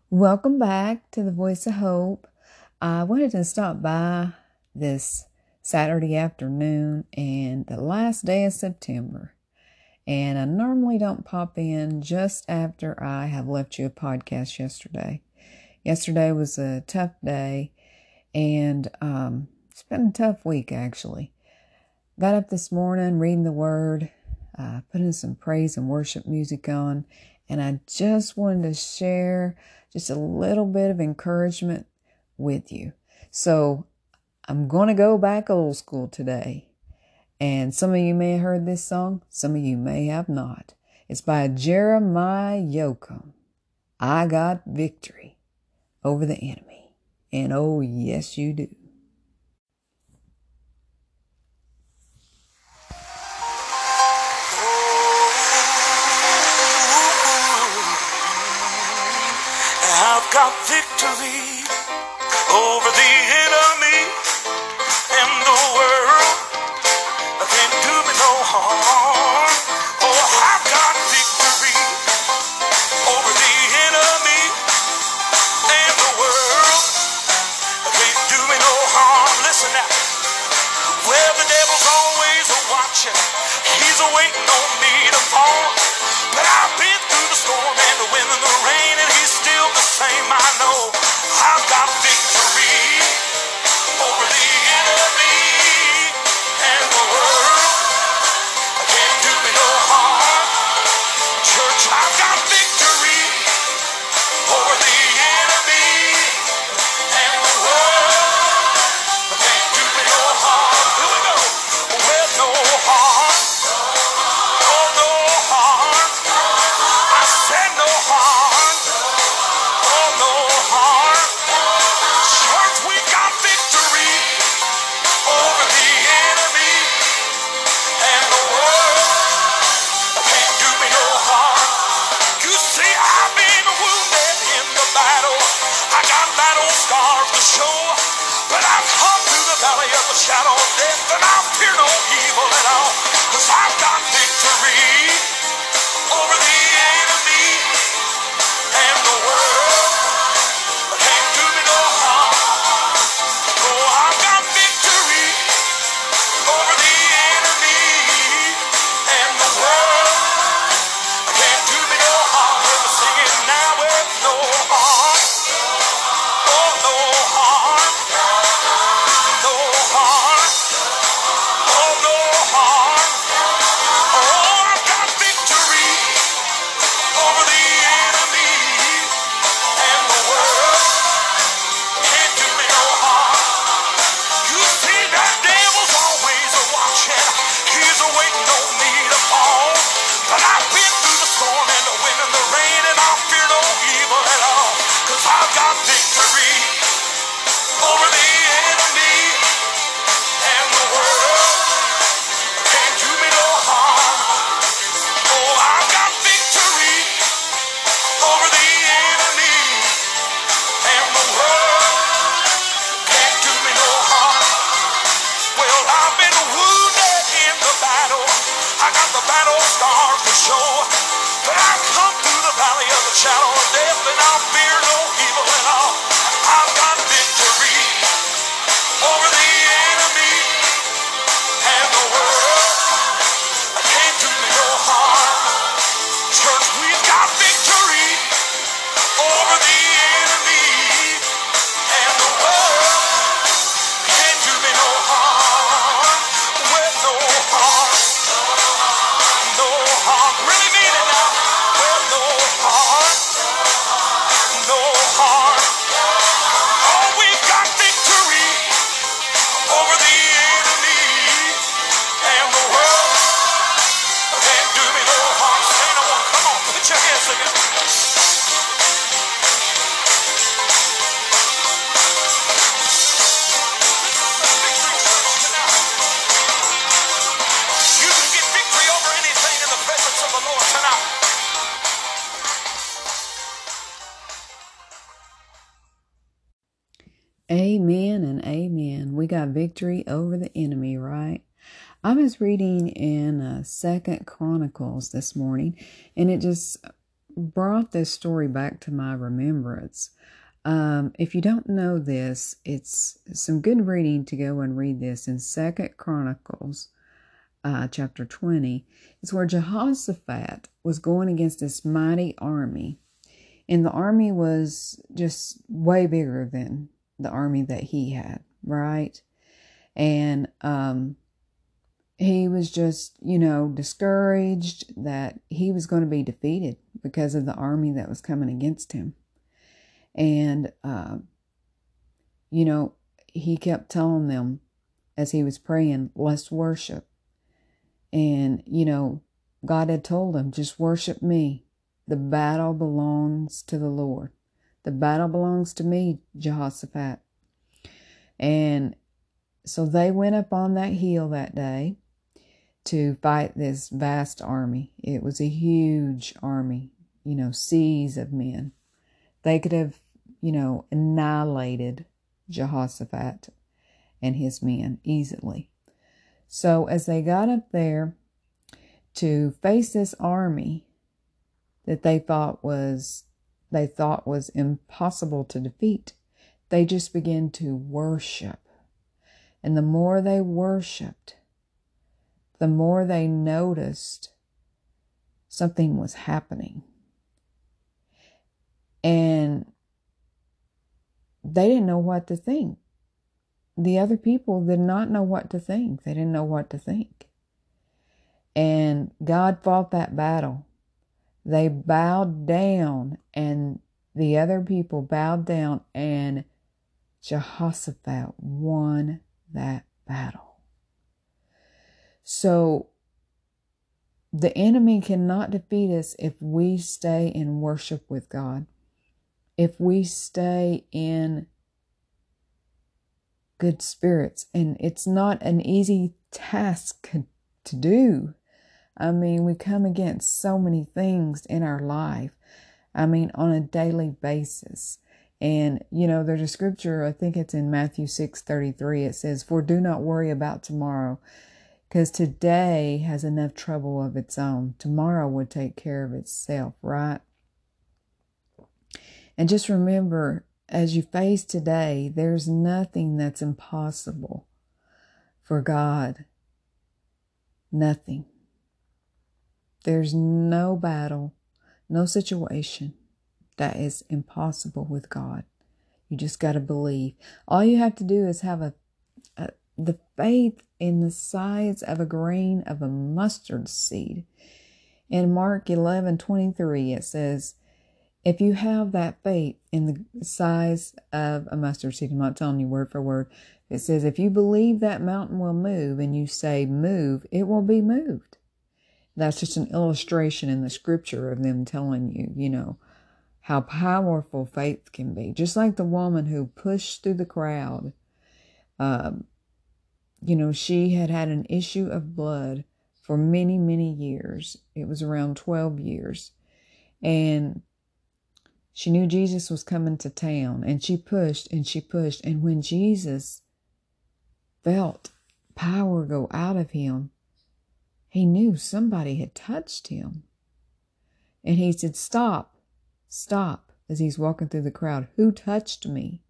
Welcome back to the Voice of Hope. I wanted to stop by this Saturday afternoon and the last day of September. And I normally don't pop in just after I have left you a podcast yesterday. Yesterday was a tough day and it's been a tough week actually. Got up this morning reading the Word, putting some praise and worship music on, and I just wanted to share just a little bit of encouragement with you. So I'm going to go back old school today. And some of you may have heard this song. Some of you may have not. It's by Jeremiah Yoakum. I got victory over the enemy. And oh, yes, you do. I've got victory over the enemy and the world. Can't do me no harm. Oh, I've got victory over the enemy and the world. Can't do me no harm. Listen now. Well, the devil's always watching. He's waiting on me to fall. But I've been through the storm and the wind and the rain, and he's still the same. I know I've got victory over the enemy and the world. Can't do me no harm. Church, I've got victory over the enemy and the world. Can't do me no harm. Here we go. Well, no harm. Oh, no harm. I said no harm. Oh, no harm. Church, we've got victory over the enemy and the world. Can't do me no harm. You see, I've been wounded in the battle. I got battle scars to show. But I've come through the valley of the shadow of death, and I fear no evil at all. 'Cause I've got victory over the enemy and the world. Can't do me no harm. Oh, I've got victory over the enemy and the world. Can't do me no harm. We're singing now with no harm. Oh, no harm. No harm. Oh, no harm. Oh, I've got victory over the enemy and the world. Can't do me no harm. You see, that devil's always watching. He's waiting on me to fall. But I've been through the storm and the wind and the rain, and I fear no evil at all. 'Cause I've got victory over the enemy and the world. Can't do me no harm. Oh, I've got victory over the enemy and the world. Can't do me no harm. Well, I've been wounded in the battle. I got the battle scars to show. But I've come through the valley of the shadow of death, and I fear no evil at all. I've got victory over the enemy and the world. Can't do me no harm. Church, we've got victory over the enemy and the world. Can't do me no harm. Well, no harm. No harm. Really mean it now. Well, no harm. No harm. Oh, we've got victory over the enemy and the world. Can't do me no harm. Say no one. Come on, put your hands together. You can get victory over anything in the presence of the Lord tonight. Amen and amen. We got victory over the enemy, right? I was reading in 2nd Chronicles this morning, and it just brought this story back to my remembrance. If you don't know this, it's some good reading to go and read this in 2 Chronicles, chapter 20. It's where Jehoshaphat was going against this mighty army. And the army was just way bigger than the army that he had, right? And he was just, discouraged that he was going to be defeated because of the army that was coming against him. And, he kept telling them as he was praying, let's worship. And, God had told him, just worship me. The battle belongs to the Lord. The battle belongs to me, Jehoshaphat. And so they went up on that hill that day to fight this vast army. It was a huge army, seas of men. They could have, annihilated Jehoshaphat and his men easily. So as they got up there to face this army that they thought was impossible to defeat, they just began to worship. And the more they worshiped, the more they noticed something was happening. And they didn't know what to think. The other people did not know what to think. They didn't know what to think. And God fought that battle. They bowed down, and the other people bowed down, and Jehoshaphat won that battle. So the enemy cannot defeat us if we stay in worship with God. If we stay in good spirits. And it's not an easy task to do. I mean, we come against so many things in our life. I mean, on a daily basis. And, there's a scripture, I think it's in Matthew 6:33. It says, "For do not worry about tomorrow, because today has enough trouble of its own. Tomorrow will take care of itself," right? And just remember, as you face today, there's nothing that's impossible for God. Nothing. There's no battle, no situation that is impossible with God. You just got to believe. All you have to do is have the faith in the size of a grain of a mustard seed. In Mark 11:23, it says, if you have that faith in the size of a mustard seed, I'm not telling you word for word. It says, if you believe that mountain will move and you say move, it will be moved. That's just an illustration in the scripture of them telling you, how powerful faith can be. Just like the woman who pushed through the crowd. She had an issue of blood for many, many years. It was around 12 years. And she knew Jesus was coming to town, and she pushed and she pushed. And when Jesus felt power go out of him, he knew somebody had touched him. And he said, stop, as he's walking through the crowd. Who touched me?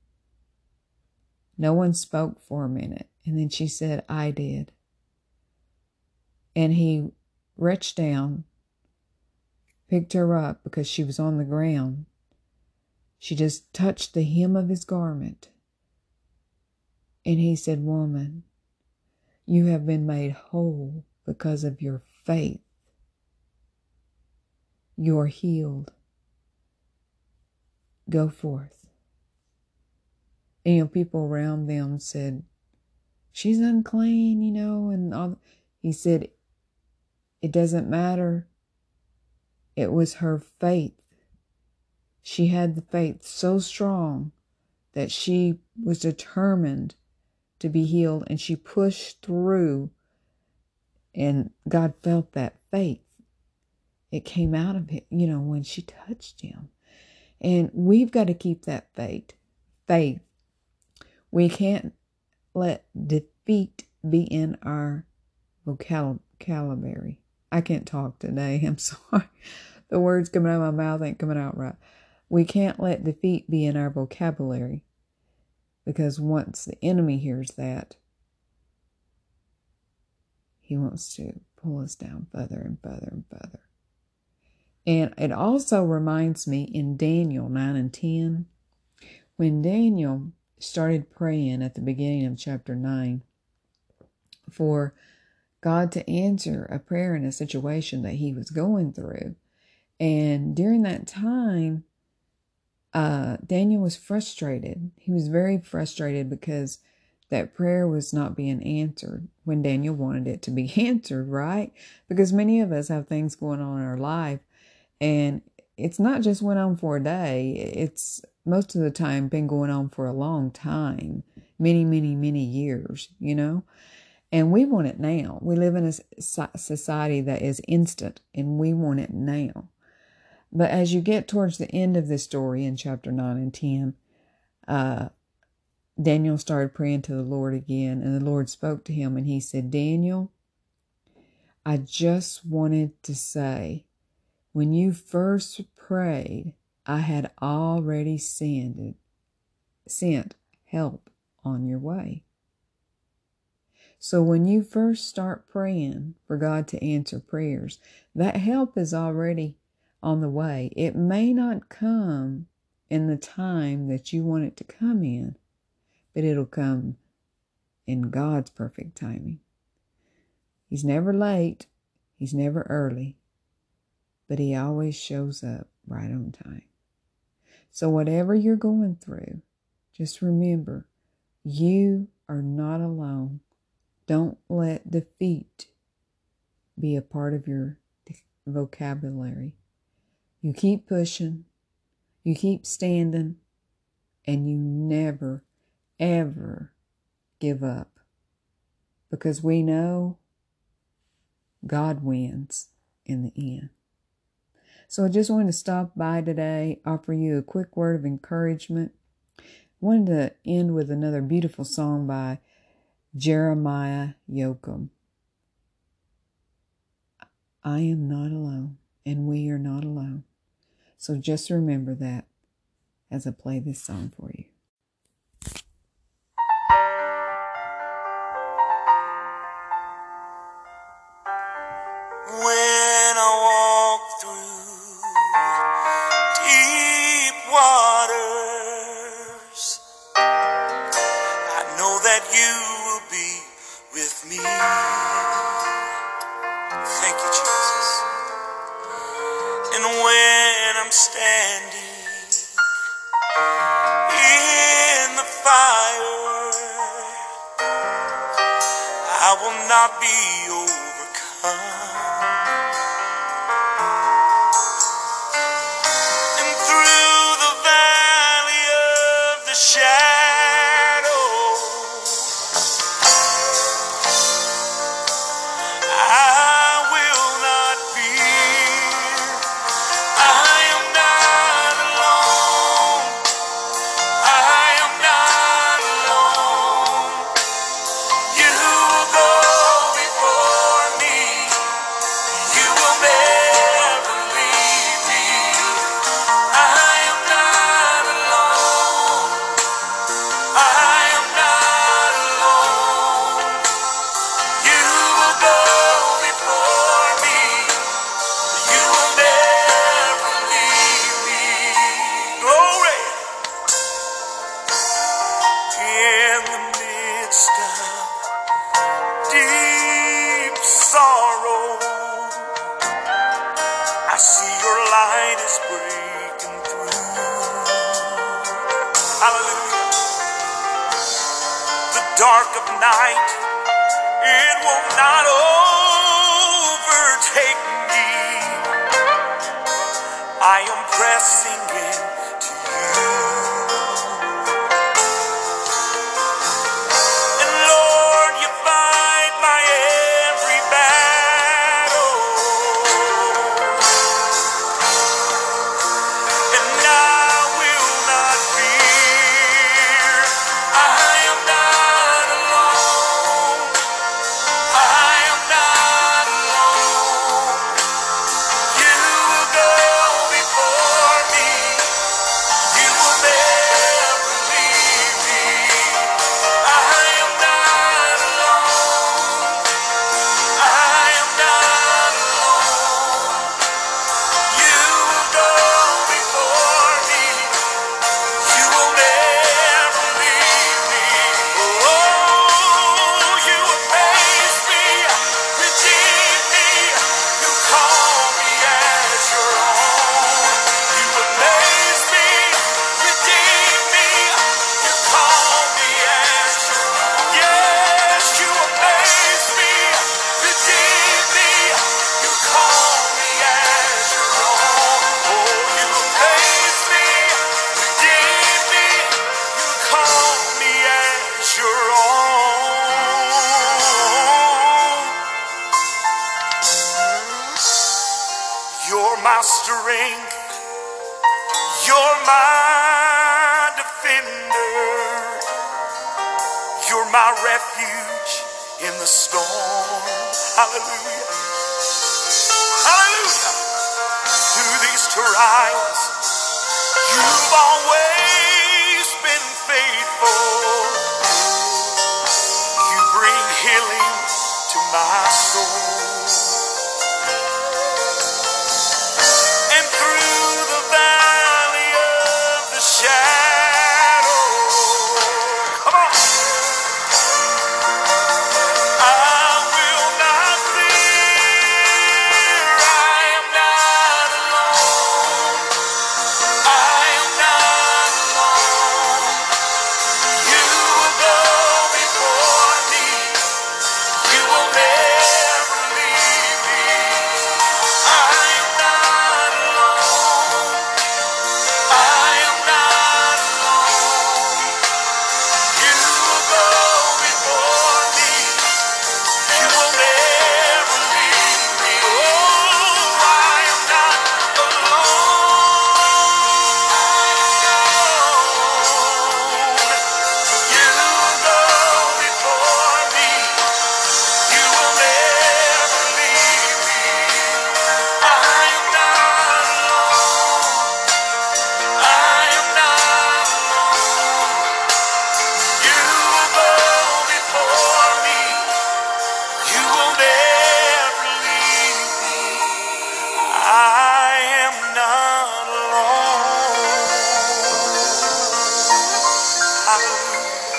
No one spoke for a minute. And then she said, I did. And he reached down, picked her up because she was on the ground. She just touched the hem of his garment. And he said, woman, you have been made whole because of your faith. You're healed. Go forth. And people around them said, she's unclean, and all. He said, it doesn't matter. It was her faith. She had the faith so strong that she was determined to be healed, and she pushed through, and God felt that faith. It came out of it, when she touched him. And we've got to keep that faith. We can't let defeat be in our vocabulary. I can't talk today. I'm sorry. The words coming out of my mouth ain't coming out right. We can't let defeat be in our vocabulary, because once the enemy hears that, he wants to pull us down further and further and further. And it also reminds me in Daniel 9 and 10, when Daniel started praying at the beginning of chapter 9 for God to answer a prayer in a situation that he was going through. And during that time, Daniel was frustrated. He was very frustrated because that prayer was not being answered when Daniel wanted it to be answered, right? Because many of us have things going on in our life, and it's not just went on for a day. It's most of the time been going on for a long time, many, many, many years, you know? And we want it now. We live in a society that is instant, and we want it now. But as you get towards the end of this story in chapter 9 and 10, Daniel started praying to the Lord again, and the Lord spoke to him, and he said, Daniel, I just wanted to say, when you first prayed, I had already sent help on your way. So when you first start praying for God to answer prayers, that help is already on the way. It may not come in the time that you want it to come in, but it'll come in God's perfect timing. He's never late. He's never early, but he always shows up right on time. So whatever you're going through, just remember, you are not alone. Don't let defeat be a part of your vocabulary. You keep pushing, you keep standing, and you never, ever give up. Because we know God wins in the end. So I just wanted to stop by today, offer you a quick word of encouragement. I wanted to end with another beautiful song by Jeremiah Yoakum. I am not alone, and we are not alone. So just remember that as I play this song for you. When I walk through deep waters, I know that you will be with me. Thank you, Jesus. And when I'm standing in the fire, I will not be overcome. And through the valley of the shadow, I will not fear. I am not alone. I am not alone. You will go before me. You will never leave me. I am not alone. I am not alone. You will go before me. You will never leave me. Glory. In the midst of deep sorrow, I see your light is breaking through. Hallelujah. The dark of night, it will not overtake me. I am pressing into you. And Lord, you fight my every battle. And I will not fear. I am not alone. I am not alone. You will go my refuge in the storm. Hallelujah. Hallelujah. Through these trials, you've always been faithful. You bring healing to my soul. And through the valley of the shadow, come on, I will not fear. I am not alone. I am not alone. You will go before me. You will never leave me. I am not alone. I am not alone. You will go before me. You will never leave me. Oh, I am not alone. You will go before me. You will never leave me. I am not alone. I am not alone. You will go before me. You will never leave me. I am not alone. Hallelujah.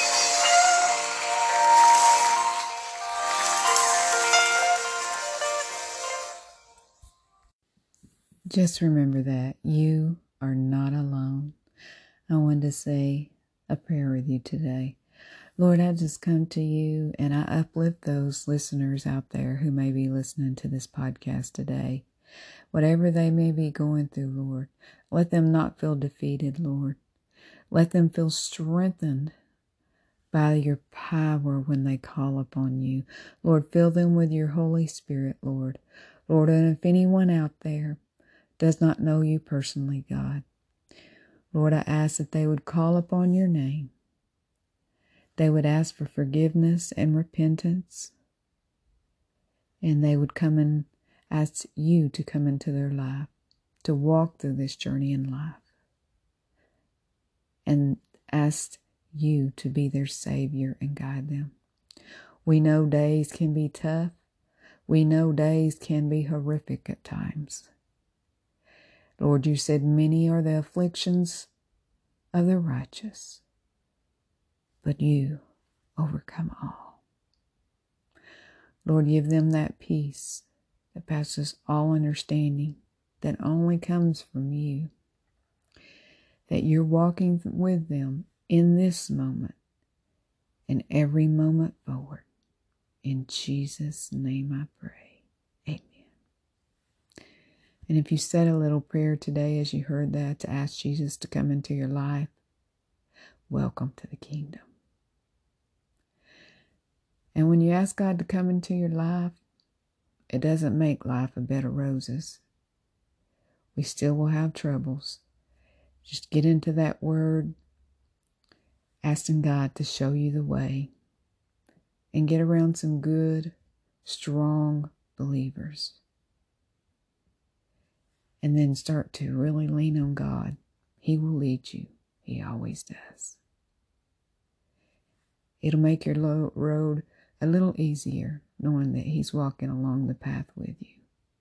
Just remember that you are not alone. I wanted to say a prayer with you today. Lord, I just come to you and I uplift those listeners out there who may be listening to this podcast today. Whatever they may be going through, Lord, let them not feel defeated, Lord. Let them feel strengthened by your power when they call upon you. Lord, fill them with your Holy Spirit, Lord. Lord, and if anyone out there does not know you personally, God, Lord, I ask that they would call upon your name. They would ask for forgiveness and repentance, and they would come and ask you to come into their life, to walk through this journey in life, and ask you to be their Savior and guide them. We know days can be tough. We know days can be horrific at times. Lord, you said many are the afflictions of the righteous, but you overcome all. Lord, give them that peace that passes all understanding, that only comes from you, that you're walking with them in this moment and every moment forward. In Jesus' name I pray. Amen. And if you said a little prayer today as you heard that to ask Jesus to come into your life, welcome to the kingdom. And when you ask God to come into your life, it doesn't make life a bed of roses. We still will have troubles. Just get into that word, asking God to show you the way, and get around some good, strong believers. And then start to really lean on God. He will lead you. He always does. It'll make your road a little easier knowing that He's walking along the path with you.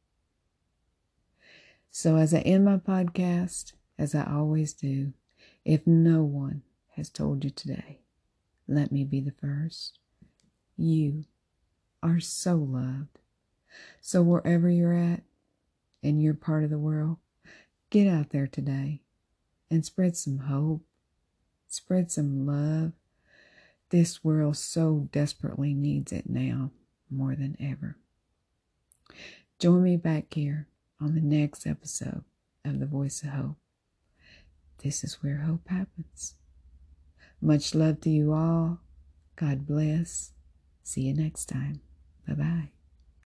So as I end my podcast, as I always do, if no one has told you today, let me be the first. You are so loved. So wherever you're at in your part of the world, get out there today and spread some hope, spread some love. This world so desperately needs it now more than ever. Join me back here on the next episode of The Voice of Hope. This is where hope happens. Much love to you all. God bless. See you next time. Bye-bye.